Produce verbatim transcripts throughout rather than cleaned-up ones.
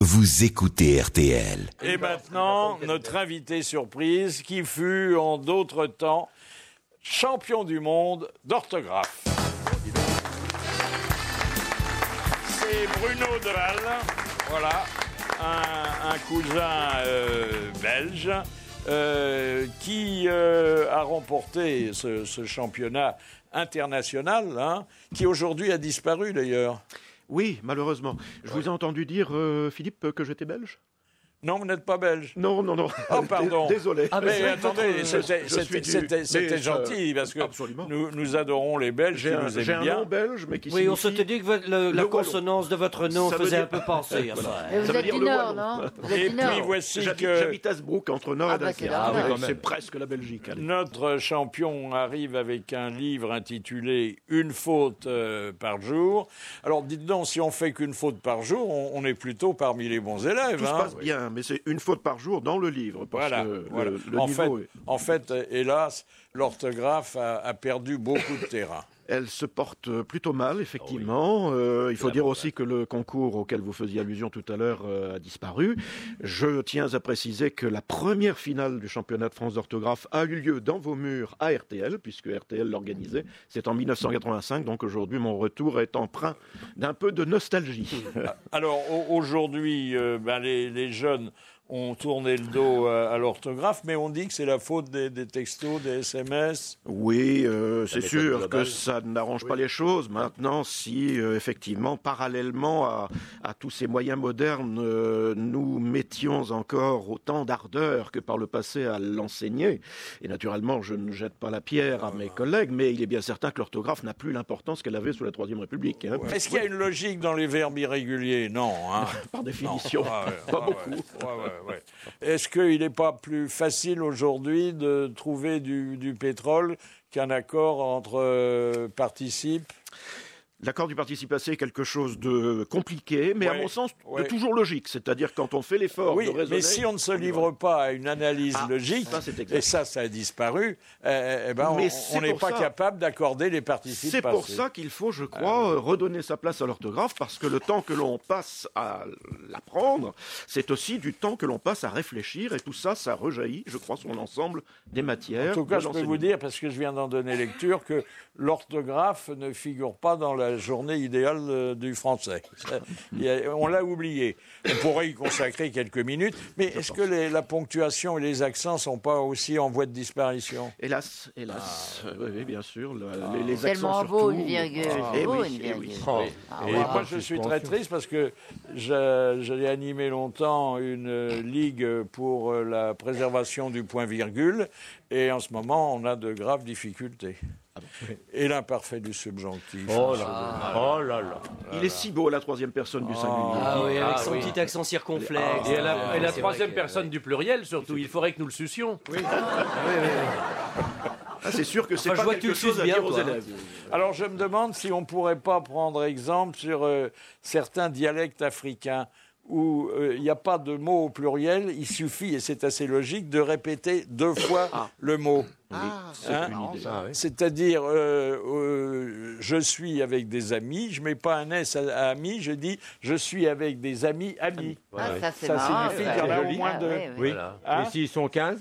Vous écoutez R T L. Et maintenant, notre invité surprise qui fut en d'autres temps champion du monde d'orthographe. C'est Bruno Deval, voilà, un, un cousin euh, belge euh, qui euh, a remporté ce, ce championnat international, hein, qui aujourd'hui a disparu d'ailleurs. Oui, malheureusement. Je vous ai entendu dire, euh, Philippe, que j'étais belge ? Non, vous n'êtes pas belge. Non, non, non. Oh, pardon. Désolé. Ah, mais, mais attendez, votre... c'était, je, je c'était, du... c'était, c'était mais, gentil, parce que nous, nous adorons les Belges j'ai qui un, nous aiment j'ai bien. un nom belge, mais qui Oui, signifie... on s'était dit que votre, le, la le consonance de votre nom ça faisait dire... un peu penser à ça. Et vous ça êtes du Nord, non vous êtes Et du puis Nord. voici J'habite, que... j'habite à Sbrook, entre Nord ah, et bah, Dunkerque. ah, Ah, oui, c'est presque la Belgique. Allez. Notre champion arrive avec un livre intitulé « Une faute euh, par jour ». Alors, dites donc, si on fait qu'une faute par jour, on, on est plutôt parmi les bons élèves. Tout hein. se passe bien, mais c'est une faute par jour dans le livre. Parce Voilà, que voilà. Le, le en, niveau fait, est... en fait, hélas, l'orthographe a, a perdu beaucoup de terrain. Elle se porte plutôt mal, effectivement. Oh oui. euh, il faut dire aussi que le concours auquel vous faisiez allusion tout à l'heure euh, a disparu. Je tiens à préciser que la première finale du championnat de France d'orthographe a eu lieu dans vos murs à R T L, puisque R T L l'organisait. C'est en dix-neuf cent quatre-vingt-cinq, donc aujourd'hui mon retour est empreint d'un peu de nostalgie. Alors aujourd'hui, euh, ben, les, les jeunes ont tourné le dos à, à l'orthographe, mais on dit que c'est la faute des, des textos, des S M S. Oui, euh, c'est sûr que ça n'arrange oui. pas les choses. Maintenant, si euh, effectivement, parallèlement à, à tous ces moyens modernes, euh, nous mettions encore autant d'ardeur que par le passé à l'enseigner, et naturellement, je ne jette pas la pierre à mes collègues, mais il est bien certain que l'orthographe n'a plus l'importance qu'elle avait sous la Troisième République. Hein. Ouais. Est-ce qu'il y a une logique dans les verbes irréguliers ? Non. Hein. Par définition, non. Ah ouais, pas ah beaucoup. Ouais, ouais, ouais. Ouais. Est-ce qu'il n'est pas plus facile aujourd'hui de trouver du, du pétrole qu'un accord entre euh, participes ? L'accord du participe passé est quelque chose de compliqué, mais ouais, à mon sens, ouais. de toujours logique. C'est-à-dire quand on fait l'effort oui, de raisonner... mais si on ne se livre pas à une analyse ah, logique, ça, et ça, ça a disparu, eh, eh ben on n'est pas ça. capable d'accorder les participes C'est passés. pour ça qu'il faut, je crois, ah, oui. redonner sa place à l'orthographe, parce que le temps que l'on passe à l'apprendre, c'est aussi du temps que l'on passe à réfléchir, et tout ça, ça rejaillit, je crois, sur l'ensemble des matières. En tout cas, je peux vous dire, parce que je viens d'en donner lecture, que l'orthographe ne figure pas dans la journée idéale euh, du français. A, on l'a oublié. On pourrait y consacrer quelques minutes, mais je est-ce pense. que les, la ponctuation et les accents ne sont pas aussi en voie de disparition ? Hélas, hélas. Ah. Oui, oui, bien sûr. Le, ah. les, les accents surtout. Beau, une virgule. Ah. Et beau, oui, une virgule. Et, oui. Oh. Ah, et moi, je suis très triste parce que j'ai animé longtemps une ligue pour la préservation du point-virgule, et en ce moment, on a de graves difficultés. Ah bon. Et l'imparfait du subjonctif. Oh là là. Oh là là. Il est si beau, la troisième personne du singulier. Ah oui, avec son ah, petit oui. accent circonflexe. Ah, et la, ah, et la troisième que, personne ouais. du pluriel, surtout. Il faudrait que nous le sucions. Oui. Ah, oui, oui. Ah, c'est sûr que c'est enfin, pas quelque chose à dire bien, aux toi, élèves. Alors, je me demande si on ne pourrait pas prendre exemple sur euh, certains dialectes africains où il euh, n'y a pas de mot au pluriel, il suffit, et c'est assez logique, de répéter deux fois ah. le mot. Ah, c'est hein une idée. Ah, oui. C'est-à-dire, euh, euh, je suis avec des amis, je ne mets pas un S à, à amis, je dis je suis avec des amis amis. Ah, ouais. ça, c'est ça marrant, signifie qu'il y en a au moins ah, deux. Oui, oui. Oui. Voilà. Hein? Et s'ils sont quinze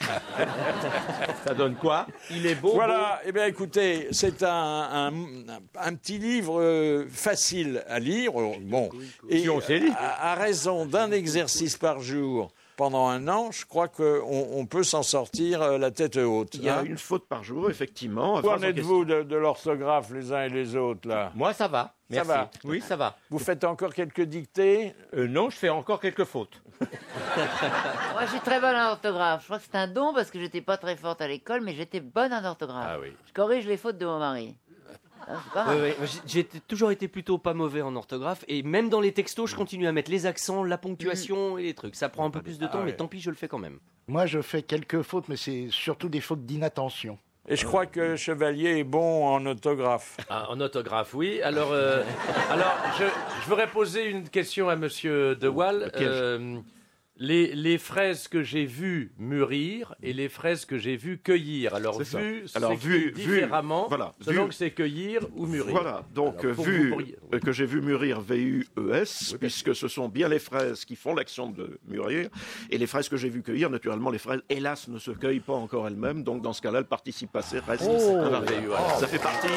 ça donne quoi? Il est beau. Voilà, eh bien écoutez, c'est un, un, un petit livre euh, facile à lire. Bon, et si on sait lire. À, à raison d'un exercice par jour pendant un an, je crois qu'on on peut s'en sortir euh, la tête haute. Il y a hein. une faute par jour, effectivement. Où en êtes-vous de, de l'orthographe, les uns et les autres, là? Moi, ça va. Merci. Ça va. Oui, ça va. Vous faites encore quelques dictées? euh, Non, je fais encore quelques fautes. Moi, je suis très bonne en orthographe. Je crois que c'est un don parce que j'étais pas très forte à l'école, mais j'étais bonne en orthographe. Ah oui. Je corrige les fautes de mon mari. Ah, oui, oui. J'ai toujours été plutôt pas mauvais en orthographe, et même dans les textos, je continue à mettre les accents, la ponctuation mmh. et les trucs. Ça prend un peu plus de temps, ah, mais ouais. tant pis, je le fais quand même. Moi, je fais quelques fautes, mais c'est surtout des fautes d'inattention. Et je crois que Chevalier est bon en orthographe. Ah, en orthographe, oui. Alors, euh, alors je, je voudrais poser une question à Monsieur De Waal. Euh, Les, les fraises que j'ai vues mûrir et les fraises que j'ai vues cueillir. Alors, C'est ça. vu, Alors, s'écrit vu- vu- différemment, voilà, selon vu- que c'est cueillir ou mûrir. Voilà, donc Alors, pour vu vous pourriez- euh, que j'ai vu mûrir V U E S, puisque ce sont bien les fraises qui font l'action de mûrir, et les fraises que j'ai vu cueillir, naturellement, les fraises, hélas, ne se cueillent pas encore elles-mêmes, donc dans ce cas-là, le participe passé reste Oh. invariable. Ça fait partie.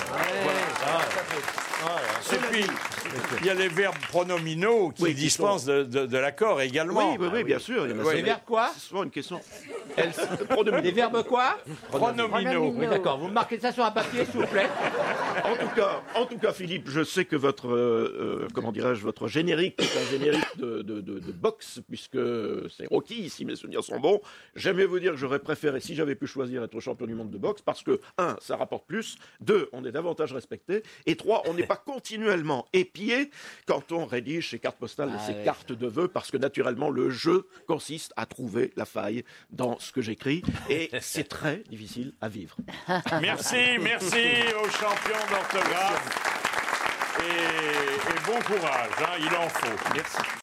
Et puis, il y a les verbes pronominaux qui Oui, qui dispensent de, de- de l'accord également. Oui, oui, oui, bien sûr. Il y en a Oui. Les verbes quoi? C'est souvent une question. Les verbes quoi? Pronominaux. Oui, D'accord, vous marquez ça sur un papier, s'il vous plaît. En tout cas, en tout cas, Philippe, je sais que votre, euh, euh, comment dirais-je, votre générique est un générique de, de, de, de boxe, puisque c'est Rocky, si mes souvenirs sont bons. J'aime mieux vous dire que j'aurais préféré, si j'avais pu choisir, être champion du monde de boxe, parce que, un, ça rapporte plus, deux, on est davantage respecté, et trois, on n'est pas continuellement épié quand on rédige ces cartes postales et Ah, ces ouais. cartes de vœux, parce que naturellement, le jeu consiste à trouver la faille dans ce que j'écris, et c'est très difficile à vivre. Merci, merci aux champions d'orthographe. Et, et bon courage, hein, il en faut. Merci.